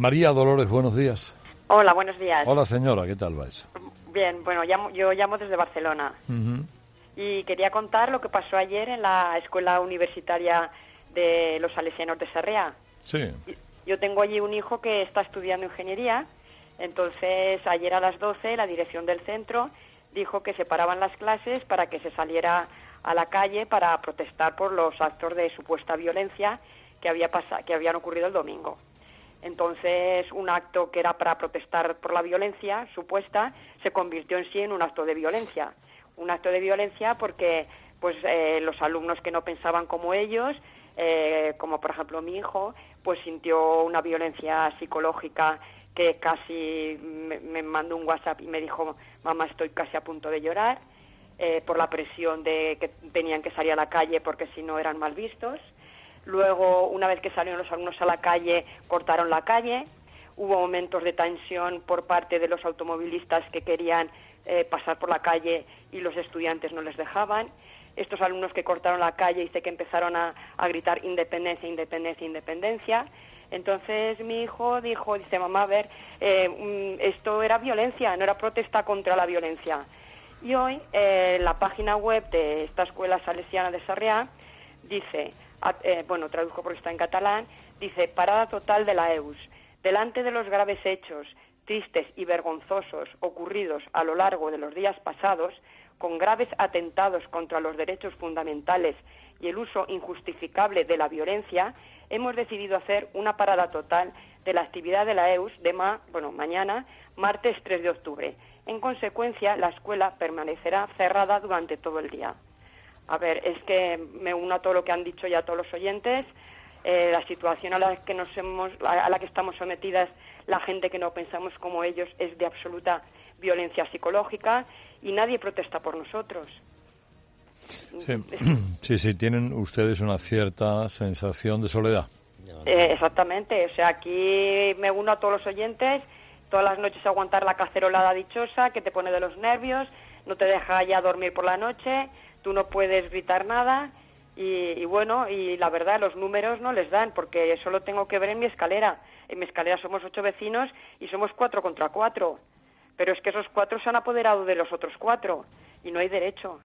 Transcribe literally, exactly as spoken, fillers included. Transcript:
María Dolores, buenos días. Hola, buenos días. Hola señora, ¿qué tal va eso? Bien, bueno, llamo, yo llamo desde Barcelona. Uh-huh. Y quería contar lo que pasó ayer en la Escuela Universitaria de los Salesianos de Sarriá. Sí. Yo tengo allí un hijo que está estudiando ingeniería, entonces ayer a las doce la dirección del centro dijo que separaban las clases para que se saliera a la calle para protestar por los actos de supuesta violencia que había pasado, que habían ocurrido el domingo. Entonces, un acto que era para protestar por la violencia supuesta se convirtió en sí en un acto de violencia. Un acto de violencia porque pues eh, los alumnos que no pensaban como ellos, eh, como por ejemplo mi hijo, pues sintió una violencia psicológica que casi me, me mandó un WhatsApp y me dijo, mamá, estoy casi a punto de llorar, eh, por la presión de que tenían que salir a la calle porque si no eran mal vistos. Luego, una vez que salieron los alumnos a la calle, cortaron la calle. Hubo momentos de tensión por parte de los automovilistas que querían eh, pasar por la calle y los estudiantes no les dejaban. Estos alumnos que cortaron la calle, dice que empezaron a, a gritar independencia, independencia, independencia. Entonces mi hijo dijo, dice, mamá, a ver, eh, esto era violencia, no era protesta contra la violencia. Y hoy, eh, la página web de esta escuela salesiana de Sarriá dice... Eh, bueno, traduzco porque está en catalán, dice, parada total de la E U S. Delante de los graves hechos, tristes y vergonzosos ocurridos a lo largo de los días pasados, con graves atentados contra los derechos fundamentales y el uso injustificable de la violencia, hemos decidido hacer una parada total de la actividad de la E U S de ma, bueno, mañana, martes tres de octubre. En consecuencia, la escuela permanecerá cerrada durante todo el día. A ver, es que me uno a todo lo que han dicho ya todos los oyentes. Eh, la situación a la que nos hemos, a la que estamos sometidas, la gente que no pensamos como ellos, es de absoluta violencia psicológica y nadie protesta por nosotros. Sí, sí, sí, tienen ustedes una cierta sensación de soledad. Eh, exactamente, o sea, aquí me uno a todos los oyentes, todas las noches aguantar la cacerolada dichosa que te pone de los nervios, no te deja ya dormir por la noche. Tú no puedes gritar nada y, y bueno, y la verdad los números no les dan porque solo tengo que ver en mi escalera. En mi escalera somos ocho vecinos y somos cuatro contra cuatro. Pero es que esos cuatro se han apoderado de los otros cuatro y no hay derecho.